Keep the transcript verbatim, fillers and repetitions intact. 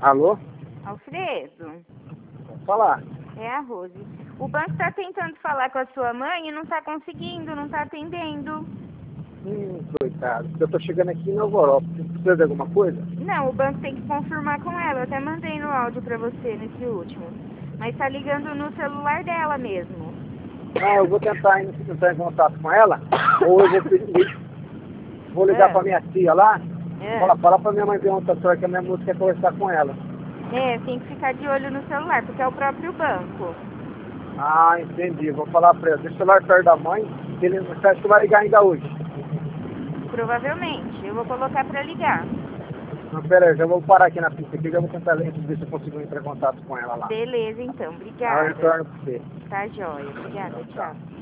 Alô? Alfredo, Pode falar. é a Rose. O banco está tentando falar com a sua mãe e não está conseguindo, não está atendendo. Hum, coitado. Eu tô chegando aqui em Alvoró. Precisa de alguma coisa? Não, o banco tem que confirmar com ela. Eu até mandei no áudio para você nesse último. Mas está ligando no celular dela mesmo. Ah, eu vou tentar ainda entrar em contato com ela. Ou eu vou pedir. Vou ligar É. pra minha tia lá. É. Falar, falar pra minha mãe perguntar se ela quer minha música quer conversar com ela. É, tem que ficar de olho no celular, porque é o próprio banco. Ah, entendi. Vou falar pra ela. Deixa o celular perto da mãe. Que ele você acha que vai ligar ainda hoje. Provavelmente. Eu vou colocar para ligar. Não, pera aí, já vou parar aqui na pista aqui, já vou tentar ver se eu consigo entrar em contato com ela lá. Beleza, então. Ah, eu Obrigada. retorno pra você. Tá, joia. Obrigada, Tchau, tchau. tchau.